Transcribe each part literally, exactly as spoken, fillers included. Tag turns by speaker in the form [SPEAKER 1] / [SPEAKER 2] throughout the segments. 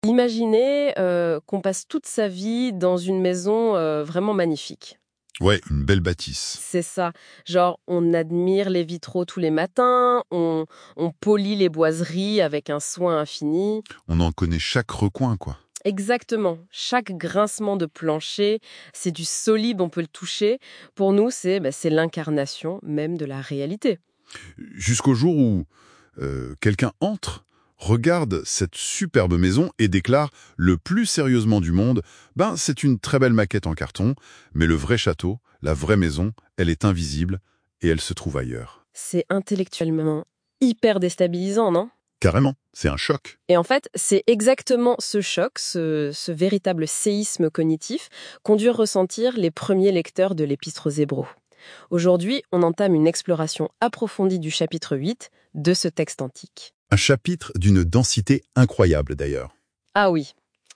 [SPEAKER 1] Imaginez euh, qu'on passe toute sa vie dans une maison euh, vraiment magnifique.
[SPEAKER 2] Ouais, une belle bâtisse.
[SPEAKER 1] C'est ça. Genre, on admire les vitraux tous les matins, on, on polit les boiseries avec un soin infini.
[SPEAKER 2] On en connaît chaque recoin, quoi.
[SPEAKER 1] Exactement. Chaque grincement de plancher, c'est du solide, on peut le toucher. Pour nous, c'est bah, c'est l'incarnation même de la réalité.
[SPEAKER 2] Jusqu'au jour où euh, quelqu'un entre, regarde cette superbe maison et déclare le plus sérieusement du monde, ben c'est une très belle maquette en carton, mais le vrai château, la vraie maison, elle est invisible et elle se trouve ailleurs.
[SPEAKER 1] C'est intellectuellement hyper déstabilisant, non?
[SPEAKER 2] Carrément, c'est un choc.
[SPEAKER 1] Et en fait, c'est exactement ce choc, ce, ce véritable séisme cognitif, qu'ont dû ressentir les premiers lecteurs de l'Épître aux Hébreux. Aujourd'hui, on entame une exploration approfondie du chapitre huit de ce texte antique.
[SPEAKER 2] Un chapitre d'une densité incroyable d'ailleurs.
[SPEAKER 1] Ah oui.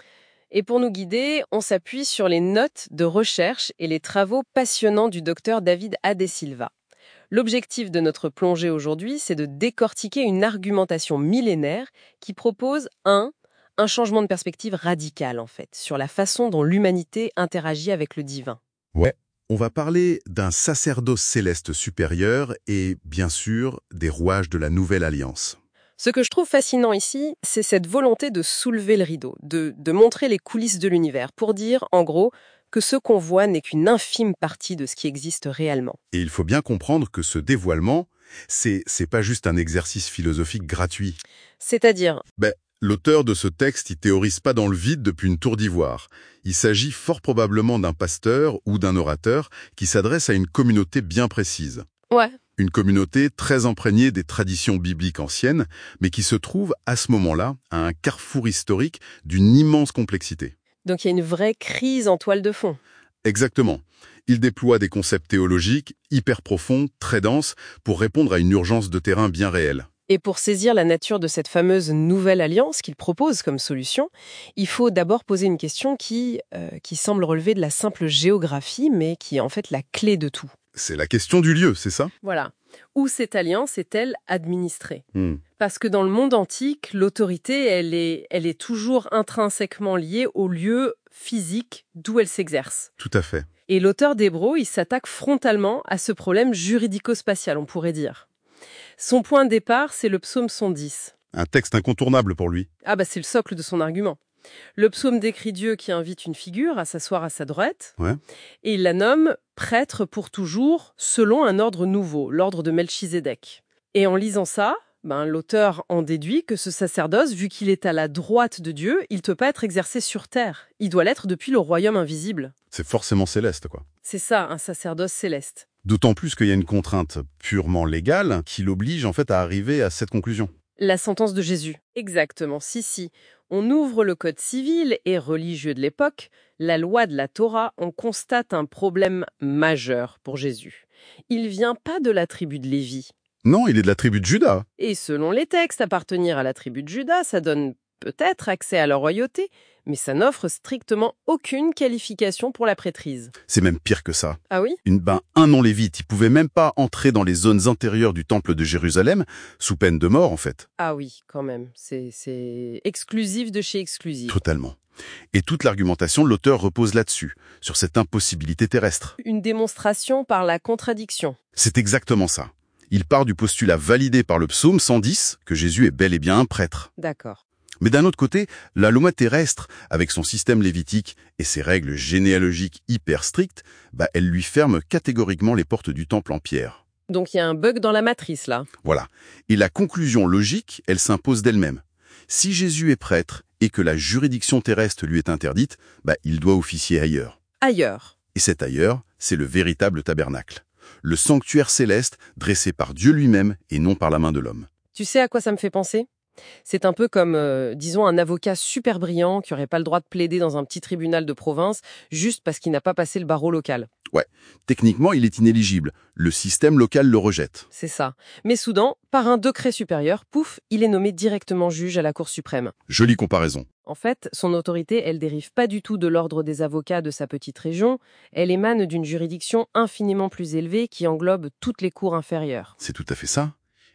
[SPEAKER 1] Et pour nous guider, on s'appuie sur les notes de recherche et les travaux passionnants du docteur David Adesilva. L'objectif de notre plongée aujourd'hui, c'est de décortiquer une argumentation millénaire qui propose un, un changement de perspective radical en fait, sur la façon dont l'humanité interagit avec le divin.
[SPEAKER 2] Ouais. On va parler d'un sacerdoce céleste supérieur et, bien sûr, des rouages de la Nouvelle Alliance.
[SPEAKER 1] Ce que je trouve fascinant ici, c'est cette volonté de soulever le rideau, de, de montrer les coulisses de l'univers, pour dire, en gros, que ce qu'on voit n'est qu'une infime partie de ce qui existe réellement.
[SPEAKER 2] Et il faut bien comprendre que ce dévoilement, c'est c'est pas juste un exercice philosophique gratuit.
[SPEAKER 1] C'est-à-dire,
[SPEAKER 2] Ben, l'auteur de ce texte, il théorise pas dans le vide depuis une tour d'ivoire. Il s'agit fort probablement d'un pasteur ou d'un orateur qui s'adresse à une communauté bien précise.
[SPEAKER 1] ouais,
[SPEAKER 2] Une communauté très imprégnée des traditions bibliques anciennes, mais qui se trouve à ce moment-là à un carrefour historique d'une immense complexité.
[SPEAKER 1] donc il y a une vraie crise en toile de fond.
[SPEAKER 2] Exactement. Il déploie des concepts théologiques hyper profonds, très denses, pour répondre à une urgence de terrain bien réelle.
[SPEAKER 1] Et pour saisir la nature de cette fameuse nouvelle alliance qu'il propose comme solution, il faut d'abord poser une question qui, euh, qui semble relever de la simple géographie, mais qui est en fait la clé de tout.
[SPEAKER 2] C'est la question du lieu, c'est ça?
[SPEAKER 1] Voilà. Où cette alliance est-elle administrée?
[SPEAKER 2] Hmm.
[SPEAKER 1] Parce que dans le monde antique, l'autorité, elle est, elle est toujours intrinsèquement liée au lieu physique d'où elle s'exerce.
[SPEAKER 2] Tout à fait.
[SPEAKER 1] Et l'auteur d'Hébreux, il s'attaque frontalement à ce problème juridico-spatial, on pourrait dire. Son point de départ, c'est le psaume cent dix.
[SPEAKER 2] Un texte incontournable pour lui.
[SPEAKER 1] Ah bah c'est le socle de son argument. Le psaume décrit Dieu qui invite une figure à s'asseoir à sa droite,
[SPEAKER 2] Ouais.
[SPEAKER 1] et il la nomme prêtre pour toujours, selon un ordre nouveau, l'ordre de Melchizedek. Et en lisant ça, ben, l'auteur en déduit que ce sacerdoce, vu qu'il est à la droite de Dieu, il ne peut pas être exercé sur terre. Il doit l'être depuis le royaume invisible.
[SPEAKER 2] C'est forcément céleste, quoi.
[SPEAKER 1] C'est ça, un sacerdoce céleste.
[SPEAKER 2] D'autant plus qu'il y a une contrainte purement légale qui l'oblige en fait à arriver à cette conclusion.
[SPEAKER 1] La sentence de Jésus. Exactement, si, si. On ouvre le code civil et religieux de l'époque, la loi de la Torah, on constate un problème majeur pour Jésus. Il vient pas de la tribu de Lévi.
[SPEAKER 2] Non, il est de la tribu de Juda.
[SPEAKER 1] Et selon les textes, appartenir à la tribu de Juda, ça donne peut-être accès à la royauté, mais ça n'offre strictement aucune qualification pour la prêtrise.
[SPEAKER 2] C'est même pire que ça.
[SPEAKER 1] Ah oui?
[SPEAKER 2] Une, ben, un non-lévite, il pouvait même pas entrer dans les zones intérieures du temple de Jérusalem, sous peine de mort en fait.
[SPEAKER 1] Ah oui, quand même. C'est, c'est exclusif de chez exclusif.
[SPEAKER 2] Totalement. Et toute l'argumentation de l'auteur repose là-dessus, sur cette impossibilité terrestre.
[SPEAKER 1] Une démonstration par la contradiction.
[SPEAKER 2] C'est exactement ça. Il part du postulat validé par le psaume cent dix, que Jésus est bel et bien un prêtre.
[SPEAKER 1] D'accord.
[SPEAKER 2] Mais d'un autre côté, la loi terrestre, avec son système lévitique et ses règles généalogiques hyper strictes, bah, elle lui ferme catégoriquement les portes du temple en pierre.
[SPEAKER 1] Donc il y a un bug dans la matrice, là.
[SPEAKER 2] Voilà. Et la conclusion logique, elle s'impose d'elle-même. Si Jésus est prêtre et que la juridiction terrestre lui est interdite, bah, il doit officier ailleurs.
[SPEAKER 1] Ailleurs.
[SPEAKER 2] Et cet ailleurs, c'est le véritable tabernacle. Le sanctuaire céleste dressé par Dieu lui-même et non par la main de l'homme.
[SPEAKER 1] Tu sais à quoi ça me fait penser ? C'est un peu comme, euh, disons, un avocat super brillant qui n'aurait pas le droit de plaider dans un petit tribunal de province juste parce qu'il n'a pas passé le barreau local.
[SPEAKER 2] Ouais, techniquement, il est inéligible. Le système local le rejette.
[SPEAKER 1] C'est ça. Mais soudain, par un décret supérieur, pouf, il est nommé directement juge à la Cour suprême.
[SPEAKER 2] Jolie comparaison.
[SPEAKER 1] En fait, son autorité, elle dérive pas du tout de l'ordre des avocats de sa petite région, elle émane d'une juridiction infiniment plus élevée qui englobe toutes les cours inférieures.
[SPEAKER 2] C'est tout à fait ça.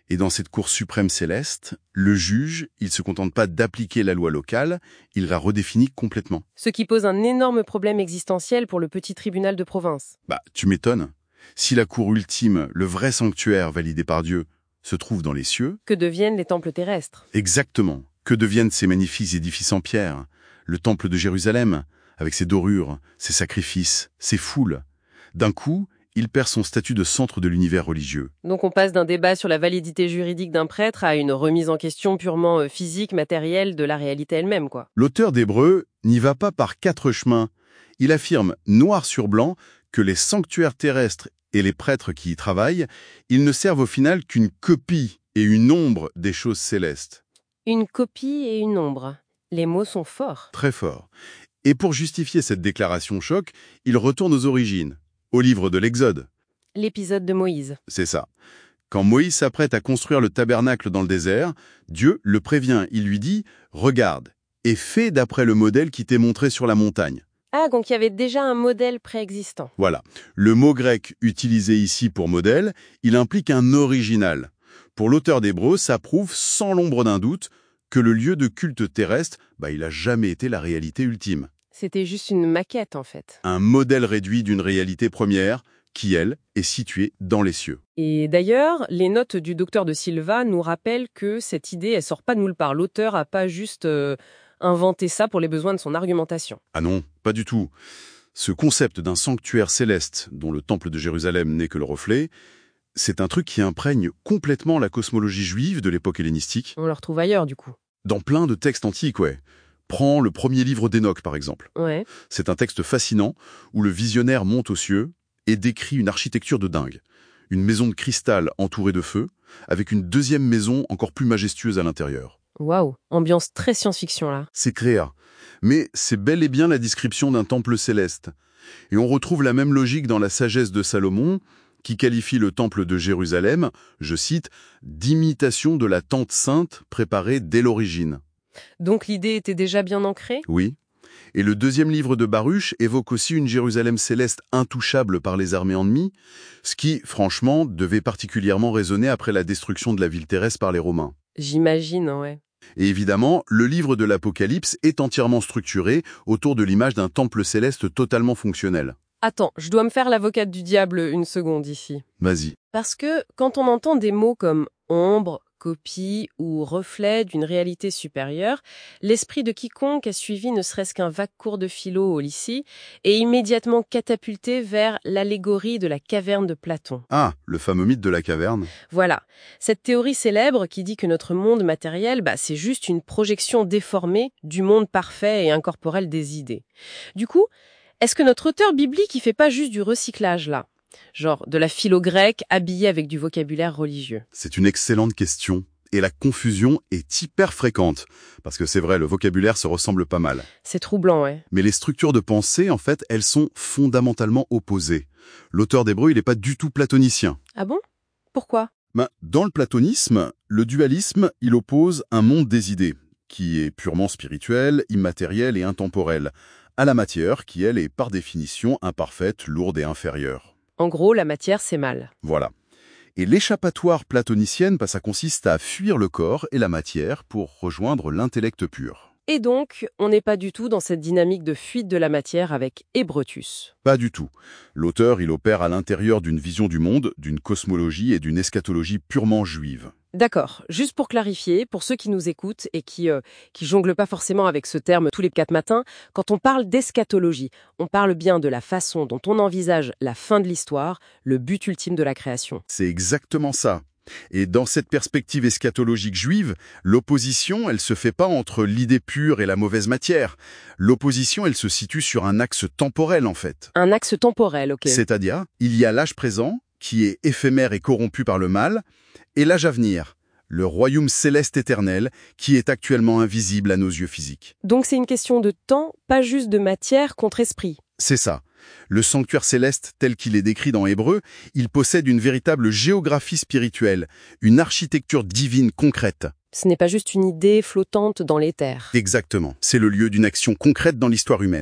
[SPEAKER 2] Et dans cette cour suprême céleste, le juge, il ne se contente pas d'appliquer la loi locale, il la redéfinit complètement.
[SPEAKER 1] Ce qui pose un énorme problème existentiel pour le petit tribunal de province.
[SPEAKER 2] Bah, tu m'étonnes. Si la cour ultime, le vrai sanctuaire validé par Dieu, se trouve dans les cieux...
[SPEAKER 1] Que deviennent les temples terrestres?
[SPEAKER 2] Exactement. Que deviennent ces magnifiques édifices en pierre? Le temple de Jérusalem, avec ses dorures, ses sacrifices, ses foules. D'un coup, il perd son statut de centre de l'univers religieux.
[SPEAKER 1] Donc on passe d'un débat sur la validité juridique d'un prêtre à une remise en question purement physique, matérielle de la réalité elle-même, quoi.
[SPEAKER 2] L'auteur d'Hébreux n'y va pas par quatre chemins. Il affirme noir sur blanc que les sanctuaires terrestres et les prêtres qui y travaillent, ils ne servent au final qu'une copie et une ombre des choses célestes.
[SPEAKER 1] Une copie et une ombre. Les mots sont forts.
[SPEAKER 2] Très fort. Et pour justifier cette déclaration choc, il retourne aux origines, au livre de l'Exode.
[SPEAKER 1] L'épisode de Moïse.
[SPEAKER 2] C'est ça. Quand Moïse s'apprête à construire le tabernacle dans le désert, Dieu le prévient. Il lui dit « Regarde, et fais d'après le modèle qui t'est montré sur la montagne. »
[SPEAKER 1] Ah, donc il y avait déjà un modèle préexistant.
[SPEAKER 2] Voilà. Le mot grec utilisé ici pour modèle, il implique un original. Pour l'auteur d'Hébreux, ça prouve sans l'ombre d'un doute que le lieu de culte terrestre, bah, il n'a jamais été la réalité ultime.
[SPEAKER 1] C'était juste une maquette, en fait.
[SPEAKER 2] Un modèle réduit d'une réalité première qui, elle, est située dans les cieux.
[SPEAKER 1] Et d'ailleurs, les notes du docteur de Silva nous rappellent que cette idée, elle sort pas de nulle part. L'auteur a pas juste euh, inventé ça pour les besoins de son argumentation.
[SPEAKER 2] Ah non, pas du tout. Ce concept d'un sanctuaire céleste dont le temple de Jérusalem n'est que le reflet, c'est un truc qui imprègne complètement la cosmologie juive de l'époque hellénistique.
[SPEAKER 1] On le retrouve ailleurs, du coup.
[SPEAKER 2] Dans plein de textes antiques, ouais. Prends le premier livre d'Enoch, par exemple.
[SPEAKER 1] Ouais.
[SPEAKER 2] C'est un texte fascinant où le visionnaire monte aux cieux et décrit une architecture de dingue. Une maison de cristal entourée de feu, avec une deuxième maison encore plus majestueuse à l'intérieur.
[SPEAKER 1] Waouh, ambiance très science-fiction, là.
[SPEAKER 2] C'est créa. Mais c'est bel et bien la description d'un temple céleste. Et on retrouve la même logique dans la sagesse de Salomon, qui qualifie le temple de Jérusalem, je cite, « d'imitation de la tente sainte préparée dès l'origine ».
[SPEAKER 1] Donc l'idée était déjà bien ancrée?
[SPEAKER 2] Oui. Et le deuxième livre de Baruch évoque aussi une Jérusalem céleste intouchable par les armées ennemies, ce qui, franchement, devait particulièrement résonner après la destruction de la ville terrestre par les Romains.
[SPEAKER 1] J'imagine, ouais.
[SPEAKER 2] Et évidemment, le livre de l'Apocalypse est entièrement structuré autour de l'image d'un temple céleste totalement fonctionnel.
[SPEAKER 1] Attends, je dois me faire l'avocate du diable une seconde ici.
[SPEAKER 2] Vas-y.
[SPEAKER 1] Parce que quand on entend des mots comme ombre, copie ou reflet d'une réalité supérieure, l'esprit de quiconque a suivi ne serait-ce qu'un vague cours de philo au lycée est immédiatement catapulté vers l'allégorie de la caverne de Platon.
[SPEAKER 2] Ah, le fameux mythe de la caverne.
[SPEAKER 1] Voilà, cette théorie célèbre qui dit que notre monde matériel, bah, c'est juste une projection déformée du monde parfait et incorporel des idées. Du coup, est-ce que notre auteur biblique il fait pas juste du recyclage là? Genre de la philo grecque habillée avec du vocabulaire religieux?
[SPEAKER 2] C'est une excellente question. Et la confusion est hyper fréquente. Parce que c'est vrai, le vocabulaire se ressemble pas mal.
[SPEAKER 1] C'est troublant, ouais.
[SPEAKER 2] Mais les structures de pensée, en fait, elles sont fondamentalement opposées. L'auteur d'Hébreux, il n'est pas du tout platonicien.
[SPEAKER 1] Ah bon? Pourquoi?
[SPEAKER 2] Ben, dans le platonisme, le dualisme, il oppose un monde des idées, qui est purement spirituel, immatériel et intemporel, à la matière, qui, elle, est par définition imparfaite, lourde et inférieure.
[SPEAKER 1] En gros, la matière, c'est mal.
[SPEAKER 2] Voilà. Et l'échappatoire platonicienne, bah, ça consiste à fuir le corps et la matière pour rejoindre l'intellect pur.
[SPEAKER 1] Et donc, on n'est pas du tout dans cette dynamique de fuite de la matière avec Hébretus.
[SPEAKER 2] Pas du tout. L'auteur, il opère à l'intérieur d'une vision du monde, d'une cosmologie et d'une eschatologie purement juive.
[SPEAKER 1] D'accord. Juste pour clarifier, pour ceux qui nous écoutent et qui euh, qui jonglent pas forcément avec ce terme tous les quatre matins, quand on parle d'eschatologie, on parle bien de la façon dont on envisage la fin de l'histoire, le but ultime de la création.
[SPEAKER 2] C'est exactement ça. Et dans cette perspective eschatologique juive, l'opposition, elle se fait pas entre l'idée pure et la mauvaise matière. L'opposition, elle se situe sur un axe temporel, en fait.
[SPEAKER 1] Un axe temporel, ok.
[SPEAKER 2] C'est-à-dire, il y a l'âge présent, qui est éphémère et corrompu par le mal, et l'âge à venir, le royaume céleste éternel, qui est actuellement invisible à nos yeux physiques.
[SPEAKER 1] Donc c'est une question de temps, pas juste de matière contre esprit.
[SPEAKER 2] C'est ça. Le sanctuaire céleste tel qu'il est décrit dans Hébreux, il possède une véritable géographie spirituelle, une architecture divine concrète.
[SPEAKER 1] Ce n'est pas juste une idée flottante dans l'éther.
[SPEAKER 2] Exactement. C'est le lieu d'une action concrète dans l'histoire humaine.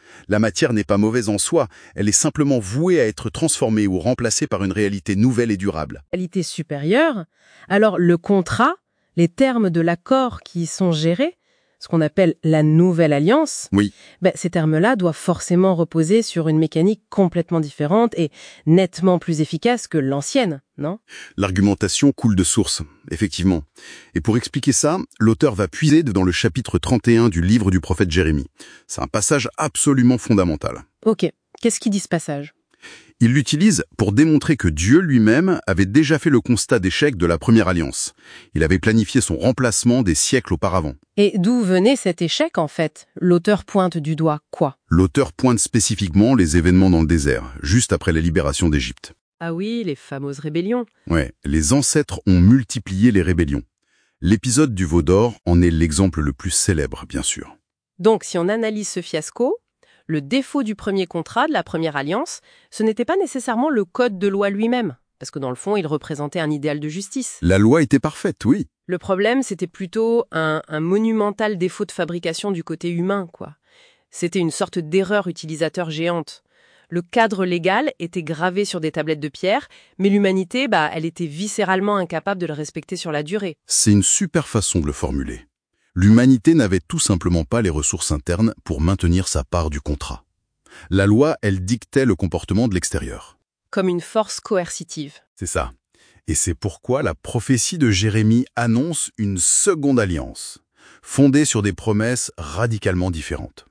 [SPEAKER 3] La matière n'est pas mauvaise en soi, elle est simplement vouée à être transformée ou remplacée par une réalité nouvelle et durable.
[SPEAKER 1] Qualité supérieure. Alors le contrat, les termes de l'accord qui y sont gérés, ce qu'on appelle la nouvelle alliance,
[SPEAKER 3] Oui,
[SPEAKER 1] ben, ces termes-là doivent forcément reposer sur une mécanique complètement différente et nettement plus efficace que l'ancienne, non?
[SPEAKER 3] l'argumentation coule de source, effectivement. Et pour expliquer ça, l'auteur va puiser dans le chapitre trente et un du livre du prophète Jérémie. C'est un passage absolument fondamental.
[SPEAKER 1] Ok, qu'est-ce qu'il dit ce passage?
[SPEAKER 3] Il l'utilise pour démontrer que Dieu lui-même avait déjà fait le constat d'échec de la première alliance. Il avait planifié son remplacement des siècles auparavant.
[SPEAKER 1] Et d'où venait cet échec, en fait? L'auteur pointe du doigt quoi?
[SPEAKER 3] L'auteur pointe spécifiquement les événements dans le désert, juste après la libération d'Égypte.
[SPEAKER 1] Ah oui, les fameuses rébellions.
[SPEAKER 3] Ouais, les ancêtres ont multiplié les rébellions. L'épisode du veau d'or en est l'exemple le plus célèbre, bien sûr.
[SPEAKER 1] Donc, si on analyse ce fiasco, le défaut du premier contrat, de la première alliance, ce n'était pas nécessairement le code de loi lui-même, parce que dans le fond, il représentait un idéal de justice.
[SPEAKER 3] La loi était parfaite, oui.
[SPEAKER 1] Le problème, c'était plutôt un, un monumental défaut de fabrication du côté humain, quoi. C'était une sorte d'erreur utilisateur géante. Le cadre légal était gravé sur des tablettes de pierre, mais l'humanité, bah, elle était viscéralement incapable de le respecter sur la durée.
[SPEAKER 3] C'est une super façon de le formuler. L'humanité n'avait tout simplement pas les ressources internes pour maintenir sa part du contrat. La loi, elle dictait le comportement de l'extérieur.
[SPEAKER 1] Comme une force coercitive.
[SPEAKER 3] C'est ça. Et c'est pourquoi la prophétie de Jérémie annonce une seconde alliance, fondée sur des promesses radicalement différentes.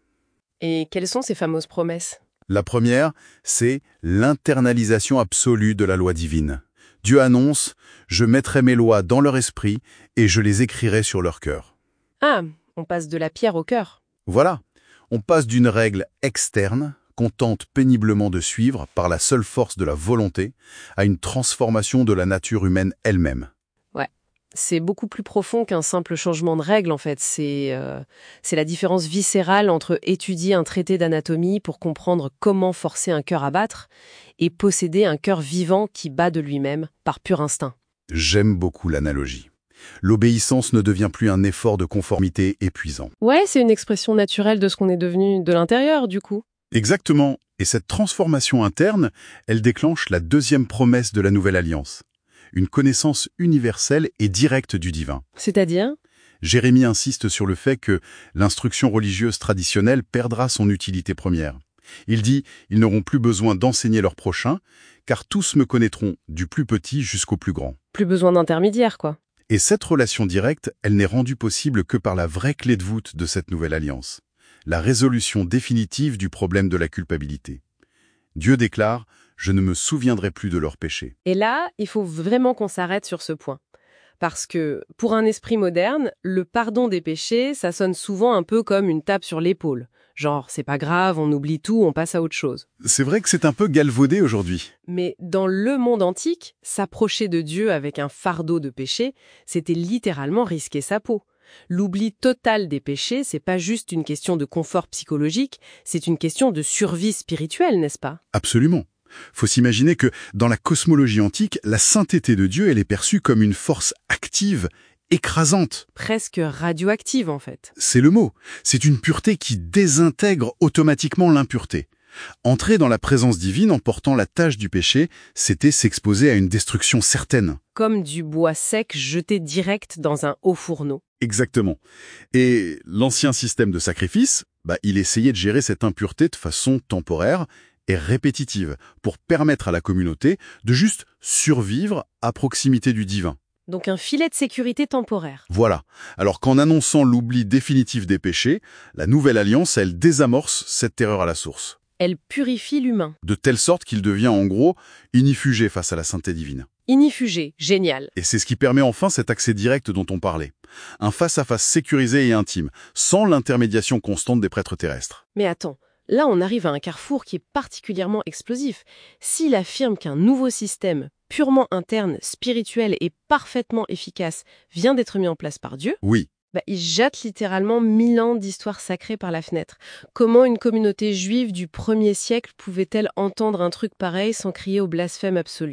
[SPEAKER 1] Et quelles sont ces fameuses promesses?
[SPEAKER 3] La première, c'est l'internalisation absolue de la loi divine. Dieu annonce « Je mettrai mes lois dans leur esprit et je les écrirai sur leur cœur ».
[SPEAKER 1] Ah, on passe de la pierre au cœur.
[SPEAKER 3] Voilà, on passe d'une règle externe, qu'on tente péniblement de suivre par la seule force de la volonté, à une transformation de la nature humaine elle-même.
[SPEAKER 1] Ouais, c'est beaucoup plus profond qu'un simple changement de règle, en fait. C'est euh, c'est la différence viscérale entre étudier un traité d'anatomie pour comprendre comment forcer un cœur à battre et posséder un cœur vivant qui bat de lui-même par pur instinct.
[SPEAKER 3] J'aime beaucoup l'analogie. L'obéissance ne devient plus un effort de conformité épuisant.
[SPEAKER 1] Ouais, c'est une expression naturelle de ce qu'on est devenu de l'intérieur, du coup.
[SPEAKER 3] Exactement. Et cette transformation interne, elle déclenche la deuxième promesse de la Nouvelle Alliance. Une connaissance universelle et directe du divin.
[SPEAKER 1] C'est-à-dire?
[SPEAKER 3] Jérémie insiste sur le fait que l'instruction religieuse traditionnelle perdra son utilité première. Il dit « Ils n'auront plus besoin d'enseigner leur prochain, car tous me connaîtront, du plus petit jusqu'au plus grand. »
[SPEAKER 1] Plus besoin d'intermédiaire, quoi.
[SPEAKER 3] Et cette relation directe, elle n'est rendue possible que par la vraie clé de voûte de cette nouvelle alliance, la résolution définitive du problème de la culpabilité. Dieu déclare « Je ne me souviendrai plus de leurs péchés ».
[SPEAKER 1] Et là, il faut vraiment qu'on s'arrête sur ce point. Parce que, pour un esprit moderne, le pardon des péchés, ça sonne souvent un peu comme une tape sur l'épaule. Genre, c'est pas grave, on oublie tout, on passe à autre chose.
[SPEAKER 3] C'est vrai que c'est un peu galvaudé aujourd'hui.
[SPEAKER 1] Mais dans le monde antique, s'approcher de Dieu avec un fardeau de péché, c'était littéralement risquer sa peau. L'oubli total des péchés, c'est pas juste une question de confort psychologique, c'est une question de survie spirituelle, n'est-ce pas?
[SPEAKER 3] Absolument. Faut s'imaginer que, dans la cosmologie antique, la sainteté de Dieu, elle est perçue comme une force active, écrasante.
[SPEAKER 1] Presque radioactive, en fait.
[SPEAKER 3] C'est le mot. C'est une pureté qui désintègre automatiquement l'impureté. Entrer dans la présence divine en portant la tâche du péché, c'était s'exposer à une destruction certaine.
[SPEAKER 1] Comme du bois sec jeté direct dans un haut fourneau.
[SPEAKER 3] Exactement. Et l'ancien système de sacrifice, bah, il essayait de gérer cette impureté de façon temporaire et répétitive, pour permettre à la communauté de juste survivre à proximité du divin.
[SPEAKER 1] Donc un filet de sécurité temporaire.
[SPEAKER 3] Voilà. Alors qu'en annonçant l'oubli définitif des péchés, la nouvelle alliance, elle désamorce cette terreur à la source.
[SPEAKER 1] Elle purifie l'humain.
[SPEAKER 3] De telle sorte qu'il devient en gros inifugé face à la sainteté divine.
[SPEAKER 1] Inifugé, génial.
[SPEAKER 3] Et c'est ce qui permet enfin cet accès direct dont on parlait. Un face-à-face sécurisé et intime, sans l'intermédiation constante des prêtres terrestres.
[SPEAKER 1] Mais attends, là on arrive à un carrefour qui est particulièrement explosif. S'il affirme qu'un nouveau système, purement interne, spirituel et parfaitement efficace, vient d'être mis en place par Dieu,
[SPEAKER 3] Oui.
[SPEAKER 1] bah, il jette littéralement mille ans d'histoire sacrée par la fenêtre. Comment une communauté juive du premier siècle pouvait-elle entendre un truc pareil sans crier au blasphème absolu?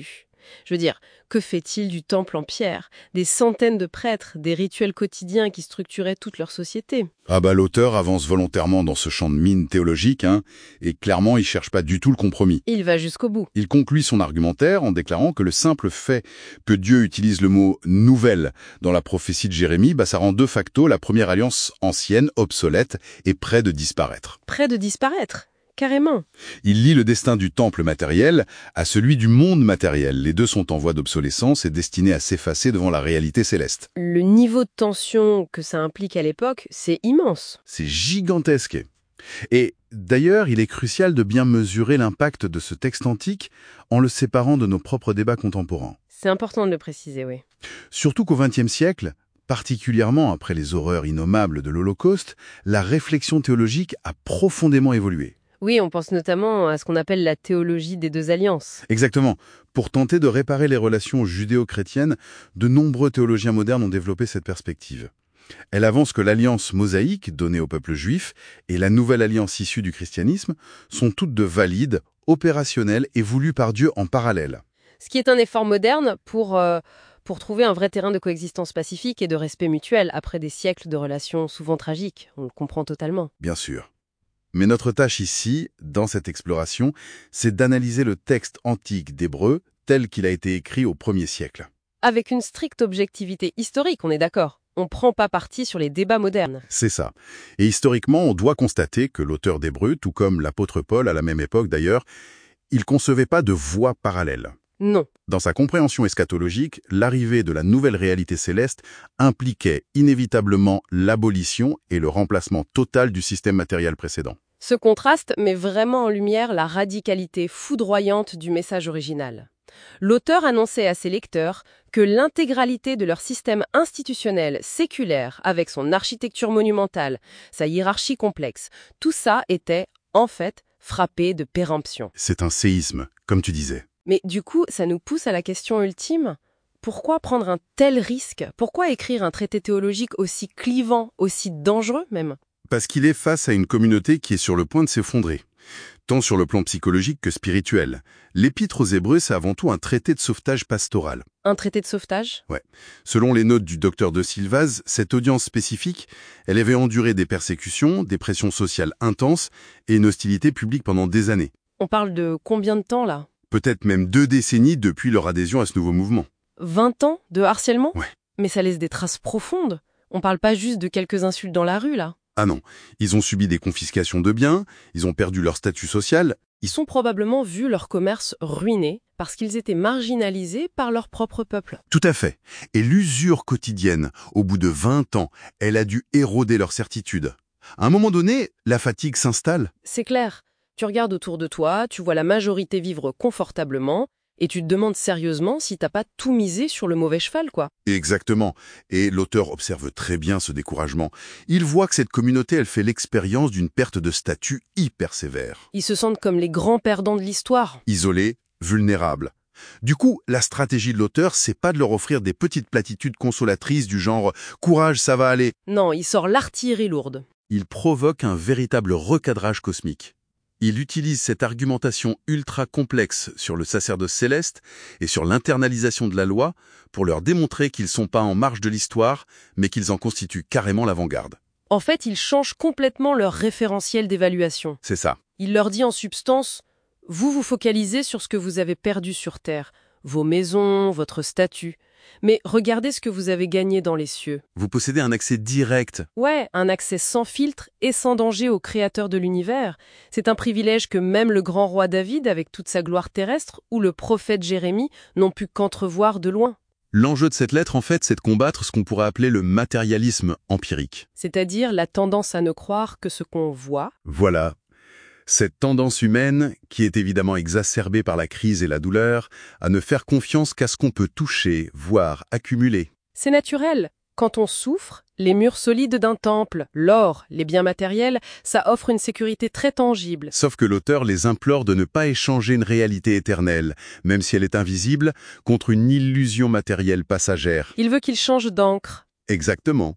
[SPEAKER 1] Je veux dire, que fait-il du temple en pierre? Des centaines de prêtres, des rituels quotidiens qui structuraient toute leur société.
[SPEAKER 3] Ah bah l'auteur avance volontairement dans ce champ de mine théologique, hein, et clairement il cherche pas du tout le compromis.
[SPEAKER 1] Il va jusqu'au bout.
[SPEAKER 3] Il conclut son argumentaire en déclarant que le simple fait que Dieu utilise le mot « nouvelle » dans la prophétie de Jérémie, bah ça rend de facto la première alliance ancienne, obsolète et près de disparaître.
[SPEAKER 1] Près de disparaître, carrément.
[SPEAKER 3] Il lie le destin du temple matériel à celui du monde matériel. Les deux sont en voie d'obsolescence et destinés à s'effacer devant la réalité céleste.
[SPEAKER 1] Le niveau de tension que ça implique à l'époque, c'est immense.
[SPEAKER 3] C'est gigantesque. Et d'ailleurs, il est crucial de bien mesurer l'impact de ce texte antique en le séparant de nos propres débats contemporains.
[SPEAKER 1] C'est important de le préciser, oui.
[SPEAKER 3] Surtout qu'au vingtième siècle, particulièrement après les horreurs innommables de l'Holocauste, la réflexion théologique a profondément évolué.
[SPEAKER 1] Oui, on pense notamment à ce qu'on appelle la théologie des deux alliances.
[SPEAKER 3] Exactement. Pour tenter de réparer les relations judéo-chrétiennes, de nombreux théologiens modernes ont développé cette perspective. Elle avance que l'alliance mosaïque donnée au peuple juif et la nouvelle alliance issue du christianisme sont toutes deux valides, opérationnelles et voulues par Dieu en parallèle.
[SPEAKER 1] Ce qui est un effort moderne pour, euh, pour trouver un vrai terrain de coexistence pacifique et de respect mutuel après des siècles de relations souvent tragiques. On le comprend totalement.
[SPEAKER 3] Bien sûr. Mais notre tâche ici, dans cette exploration, c'est d'analyser le texte antique d'Hébreu tel qu'il a été écrit au premier siècle.
[SPEAKER 1] Avec une stricte objectivité historique, on est d'accord. On ne prend pas parti sur les débats modernes.
[SPEAKER 3] C'est ça. Et historiquement, on doit constater que l'auteur d'Hébreu, tout comme l'apôtre Paul à la même époque d'ailleurs, il ne concevait pas de voie parallèle.
[SPEAKER 1] Non.
[SPEAKER 3] Dans sa compréhension eschatologique, l'arrivée de la nouvelle réalité céleste impliquait inévitablement l'abolition et le remplacement total du système matériel précédent.
[SPEAKER 1] Ce contraste met vraiment en lumière la radicalité foudroyante du message original. L'auteur annonçait à ses lecteurs que l'intégralité de leur système institutionnel séculaire, avec son architecture monumentale, sa hiérarchie complexe, tout ça était, en fait, frappé de péremption.
[SPEAKER 3] C'est un séisme, comme tu disais.
[SPEAKER 1] Mais du coup, ça nous pousse à la question ultime. Pourquoi prendre un tel risque? Pourquoi écrire un traité théologique aussi clivant, aussi dangereux même?
[SPEAKER 3] Parce qu'il est face à une communauté qui est sur le point de s'effondrer, tant sur le plan psychologique que spirituel. L'Épître aux Hébreux, c'est avant tout un traité de sauvetage pastoral.
[SPEAKER 1] Un traité de sauvetage?
[SPEAKER 3] Ouais. Selon les notes du docteur de Silvaz, cette audience spécifique, elle avait enduré des persécutions, des pressions sociales intenses et une hostilité publique pendant des années.
[SPEAKER 1] On parle de combien de temps là?
[SPEAKER 3] Peut-être même deux décennies depuis leur adhésion à ce nouveau mouvement.
[SPEAKER 1] vingt ans de harcèlement?
[SPEAKER 3] Ouais.
[SPEAKER 1] Mais ça laisse des traces profondes. On parle pas juste de quelques insultes dans la rue là.
[SPEAKER 3] Ah non, ils ont subi des confiscations de biens, ils ont perdu leur statut social.
[SPEAKER 1] Ils ont probablement vu leur commerce ruiné parce qu'ils étaient marginalisés par leur propre peuple.
[SPEAKER 3] Tout à fait. Et l'usure quotidienne, au bout de vingt ans, elle a dû éroder leur certitude. À un moment donné, la fatigue s'installe.
[SPEAKER 1] C'est clair. Tu regardes autour de toi, tu vois la majorité vivre confortablement, et tu te demandes sérieusement si t'as pas tout misé sur le mauvais cheval, quoi.
[SPEAKER 3] Exactement. Et l'auteur observe très bien ce découragement. Il voit que cette communauté, elle fait l'expérience d'une perte de statut hyper sévère.
[SPEAKER 1] Ils se sentent comme les grands perdants de l'histoire.
[SPEAKER 3] Isolés, vulnérables. Du coup, la stratégie de l'auteur, c'est pas de leur offrir des petites platitudes consolatrices du genre « courage, ça va aller ».
[SPEAKER 1] Non, il sort l'artillerie lourde.
[SPEAKER 3] Il provoque un véritable recadrage cosmique. Il utilise cette argumentation ultra complexe sur le sacerdoce céleste et sur l'internalisation de la loi pour leur démontrer qu'ils ne sont pas en marge de l'histoire, mais qu'ils en constituent carrément l'avant-garde.
[SPEAKER 1] En fait, il change complètement leur référentiel d'évaluation.
[SPEAKER 3] C'est ça.
[SPEAKER 1] Il leur dit en substance, vous vous focalisez sur ce que vous avez perdu sur Terre, vos maisons, votre statut. Mais regardez ce que vous avez gagné dans les cieux.
[SPEAKER 3] Vous possédez un accès direct.
[SPEAKER 1] Ouais, un accès sans filtre et sans danger au créateur de l'univers. C'est un privilège que même le grand roi David, avec toute sa gloire terrestre, ou le prophète Jérémie n'ont pu qu'entrevoir de loin.
[SPEAKER 3] L'enjeu de cette lettre, en fait, c'est de combattre ce qu'on pourrait appeler le matérialisme empirique.
[SPEAKER 1] C'est-à-dire la tendance à ne croire que ce qu'on voit.
[SPEAKER 3] Voilà. Cette tendance humaine, qui est évidemment exacerbée par la crise et la douleur, à ne faire confiance qu'à ce qu'on peut toucher, voir, accumuler.
[SPEAKER 1] C'est naturel. Quand on souffre, les murs solides d'un temple, l'or, les biens matériels, ça offre une sécurité très tangible.
[SPEAKER 3] Sauf que l'auteur les implore de ne pas échanger une réalité éternelle, même si elle est invisible, contre une illusion matérielle passagère.
[SPEAKER 1] Il veut qu'ils changent d'encre.
[SPEAKER 3] Exactement.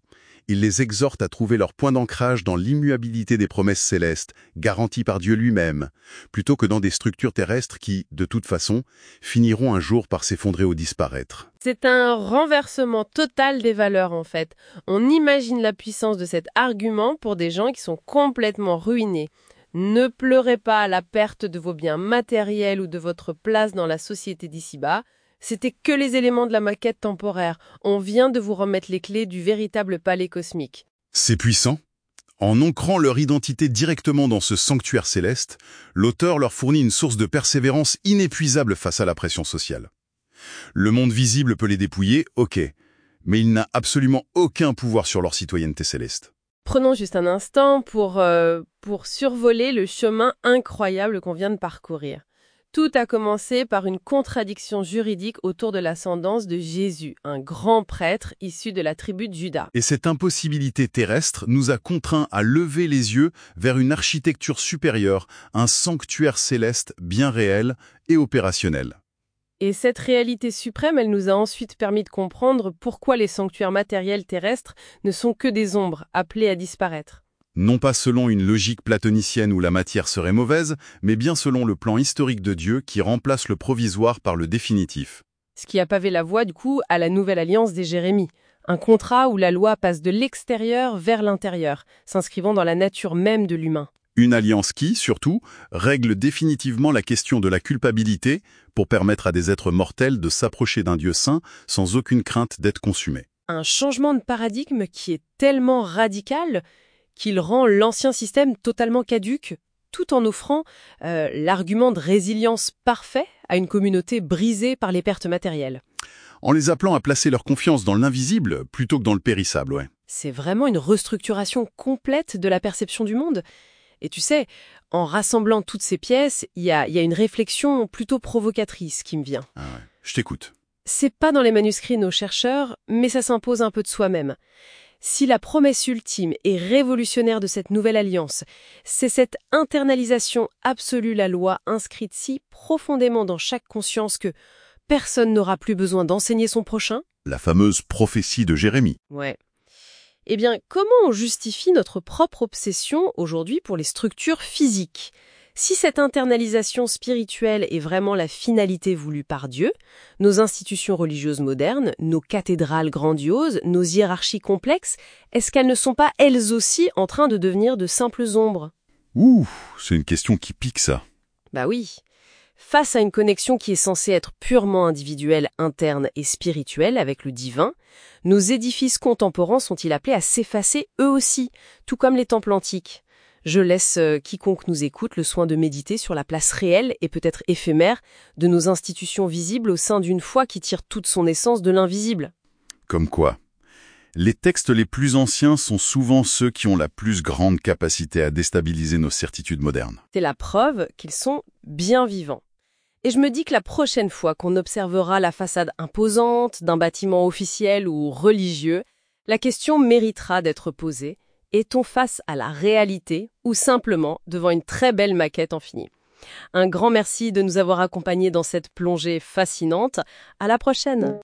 [SPEAKER 3] Il les exhorte à trouver leur point d'ancrage dans l'immuabilité des promesses célestes, garanties par Dieu lui-même, plutôt que dans des structures terrestres qui, de toute façon, finiront un jour par s'effondrer ou disparaître.
[SPEAKER 1] C'est un renversement total des valeurs, en fait. On imagine la puissance de cet argument pour des gens qui sont complètement ruinés. Ne pleurez pas à la perte de vos biens matériels ou de votre place dans la société d'ici-bas. C'était que les éléments de la maquette temporaire. On vient de vous remettre les clés du véritable palais cosmique.
[SPEAKER 3] C'est puissant. En ancrant leur identité directement dans ce sanctuaire céleste, l'auteur leur fournit une source de persévérance inépuisable face à la pression sociale. Le monde visible peut les dépouiller, ok, mais il n'a absolument aucun pouvoir sur leur citoyenneté céleste.
[SPEAKER 1] Prenons juste un instant pour, euh, pour survoler le chemin incroyable qu'on vient de parcourir. Tout a commencé par une contradiction juridique autour de l'ascendance de Jésus, un grand prêtre issu de la tribu de Juda.
[SPEAKER 3] Et cette impossibilité terrestre nous a contraints à lever les yeux vers une architecture supérieure, un sanctuaire céleste bien réel et opérationnel.
[SPEAKER 1] Et cette réalité suprême, elle nous a ensuite permis de comprendre pourquoi les sanctuaires matériels terrestres ne sont que des ombres appelées à disparaître.
[SPEAKER 3] Non pas selon une logique platonicienne où la matière serait mauvaise, mais bien selon le plan historique de Dieu qui remplace le provisoire par le définitif.
[SPEAKER 1] Ce qui a pavé la voie, du coup, à la nouvelle alliance des Jérémies. Un contrat où la loi passe de l'extérieur vers l'intérieur, s'inscrivant dans la nature même de l'humain.
[SPEAKER 3] Une alliance qui, surtout, règle définitivement la question de la culpabilité pour permettre à des êtres mortels de s'approcher d'un Dieu saint sans aucune crainte d'être consumés.
[SPEAKER 1] Un changement de paradigme qui est tellement radical qu'il rend l'ancien système totalement caduque, tout en offrant euh, l'argument de résilience parfait à une communauté brisée par les pertes matérielles.
[SPEAKER 3] En les appelant à placer leur confiance dans l'invisible plutôt que dans le périssable, ouais.
[SPEAKER 1] C'est vraiment une restructuration complète de la perception du monde. Et tu sais, en rassemblant toutes ces pièces, il y a, y a une réflexion plutôt provocatrice qui me vient.
[SPEAKER 3] Ah ouais. Je t'écoute.
[SPEAKER 1] C'est pas dans les manuscrits de nos chercheurs, mais ça s'impose un peu de soi-même. Si la promesse ultime et révolutionnaire de cette nouvelle alliance, c'est cette internalisation absolue la loi inscrite si profondément dans chaque conscience que personne n'aura plus besoin d'enseigner son prochain.
[SPEAKER 3] La fameuse prophétie de Jérémie.
[SPEAKER 1] Ouais. Eh bien, comment on justifie notre propre obsession aujourd'hui pour les structures physiques ? Si cette internalisation spirituelle est vraiment la finalité voulue par Dieu, nos institutions religieuses modernes, nos cathédrales grandioses, nos hiérarchies complexes, est-ce qu'elles ne sont pas elles aussi en train de devenir de simples ombres ?
[SPEAKER 3] Ouh, c'est une question qui pique ça.
[SPEAKER 1] Bah oui. Face à une connexion qui est censée être purement individuelle, interne et spirituelle avec le divin, nos édifices contemporains sont-ils appelés à s'effacer eux aussi, tout comme les temples antiques ? Je laisse euh, quiconque nous écoute le soin de méditer sur la place réelle et peut-être éphémère de nos institutions visibles au sein d'une foi qui tire toute son essence de l'invisible.
[SPEAKER 3] Comme quoi ? Les textes les plus anciens sont souvent ceux qui ont la plus grande capacité à déstabiliser nos certitudes modernes.
[SPEAKER 1] C'est la preuve qu'ils sont bien vivants. Et je me dis que la prochaine fois qu'on observera la façade imposante d'un bâtiment officiel ou religieux, la question méritera d'être posée. Est-on face à la réalité ou simplement devant une très belle maquette en fini ? Un grand merci de nous avoir accompagnés dans cette plongée fascinante. À la prochaine!